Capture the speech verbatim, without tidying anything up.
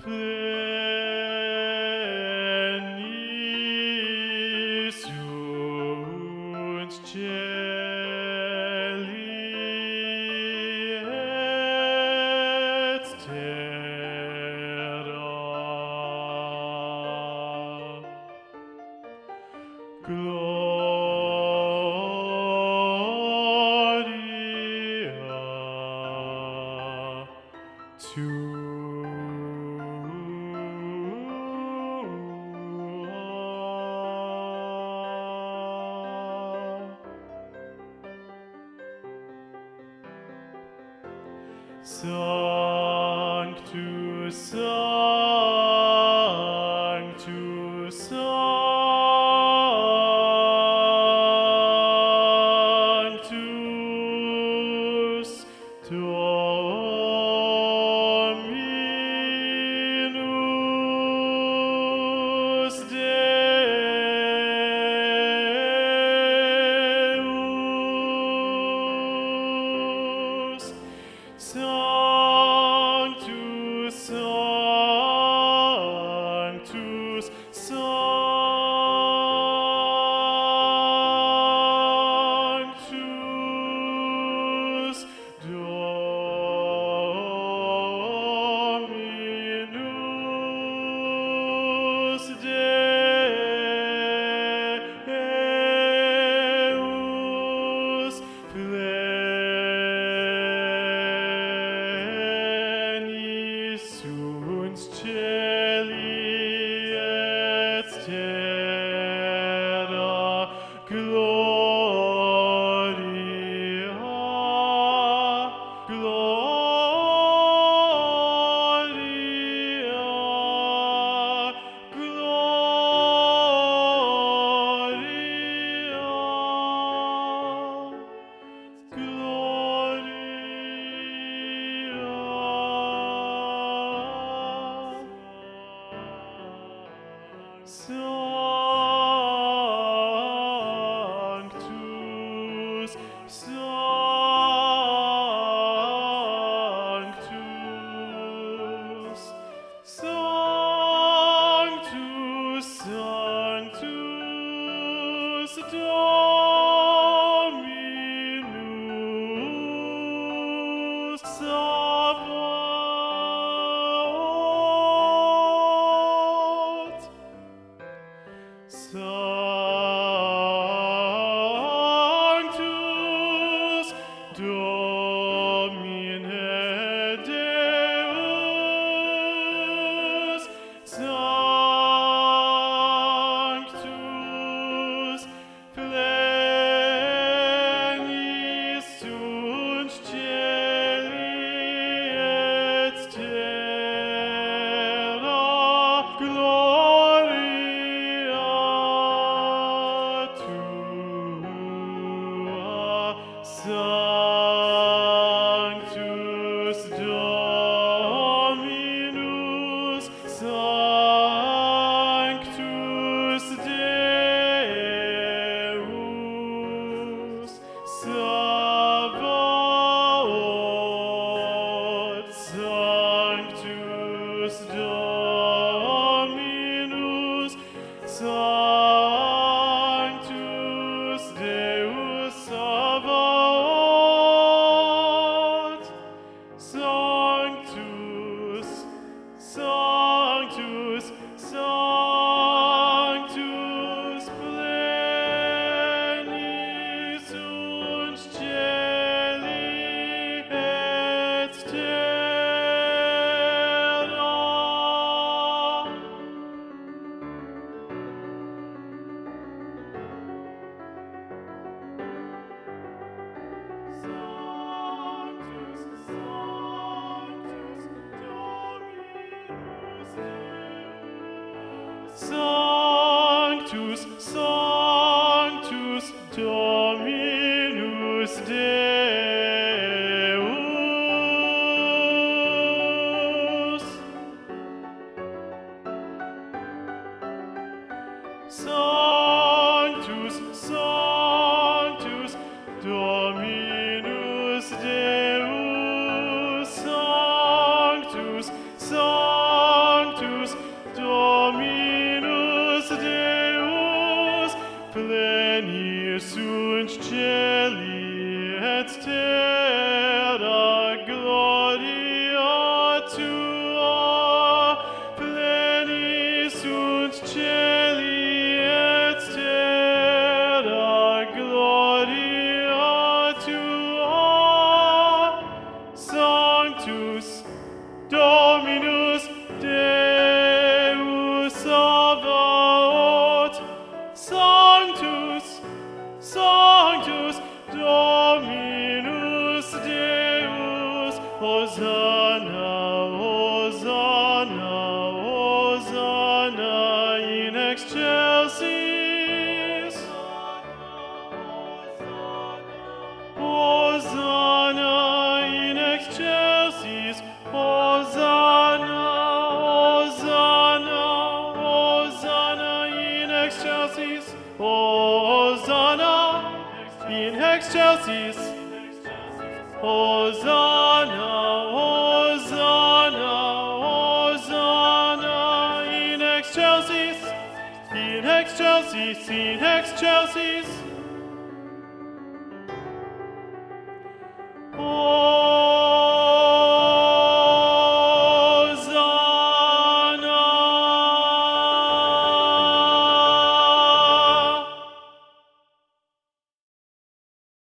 Pleni sunt celi et terra. Gloria to Sanctus, Sanctus, Sanctus, Dominus Deus. Sanctus, Sanctus, Sanctus, Dominus Deus. Pleni sunt celi et terra. Gloria, Gloria, Gloria. Sanctus, Sanctus, Sanctus, Sanctus, Dominus Sabaoth. Sanctus Domine Deus. Sanctus pleni sunt celi et terra. Gloria tua. Sanctus Dominus, Sanctus Deus. Sabaoth. Sanctus Dominus, Sanctus Deus. Sabaoth. Sanctus, Sanctus, Sanctus. Pleni sunt celi et terra. Sanctus, Sanctus, Dominus Deus. Sanctus, Sanctus, Dominus Deus. Sanctus, Sanctus, Dominus Deus. Sanctus, Sanctus, terra gloria tua, pleni sunt celi et terra gloria tua. Sanctus Dominus Deus Sabaoth, Sanctus, Sanctus Dominus Deus, Hosanna, Hosanna, Hosanna in excelsis. Hosanna in excelsis, Hosanna, Hosanna, Hosanna in excelsis, Hosanna in excelsis, Hosanna, Hosanna, Hosanna in excelsis, in excelsis, in excelsis.